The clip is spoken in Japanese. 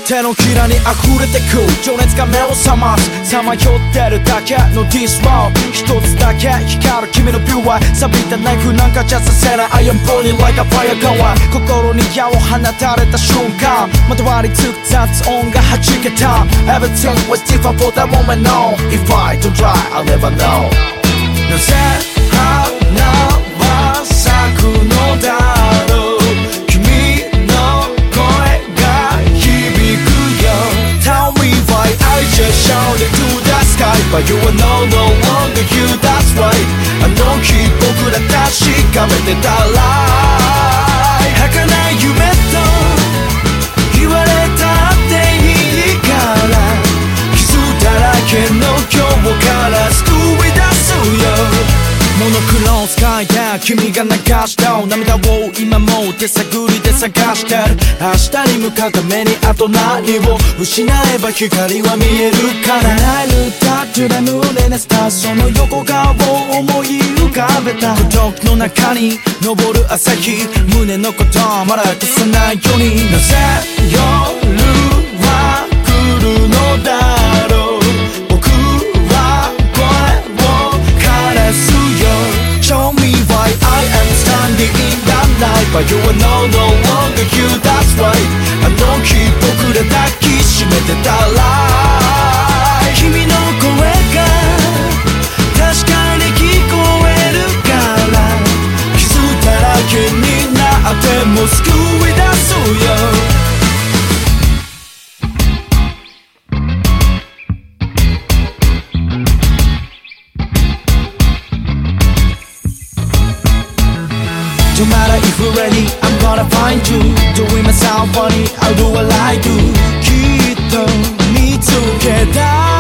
手のひらに溢れてく情熱が目を覚ますさまよってるだけの This world 一つだけ光る君のビューは錆びたナイフなんかじゃさせない I am burning like a fire going 心に矢を放たれた瞬間まとわりつく雑音が弾けた Everything was different for that moment no If I don't try I'll never know なぜ花は咲くのだろう君の声が響くよ Tell me why I just shouted to the sky But you are no longer here that's right あの日僕ら確かめてたら儚い夢と言われたっていいから傷だらけの今日から救い出すよモノクローンスカイで君が流した涙を今も手探りで探してる明日に向かうためにあと何を失えば光は見えるからナイルタッチで胸熱したその横顔を思い浮かべた孤独の中に昇る朝日胸のことまだ消さないようになぜ夜は来るのだろう僕は声を枯らすShow me why I am standing in that light But you are no longer here, that's right あの日僕ら抱きしめてたら君の声が確かに聞こえるから傷だらけになっても救い出すよNo matter if you're ready, I'm gonna find you Doing myself funny, I'll do what I do きっと見つけた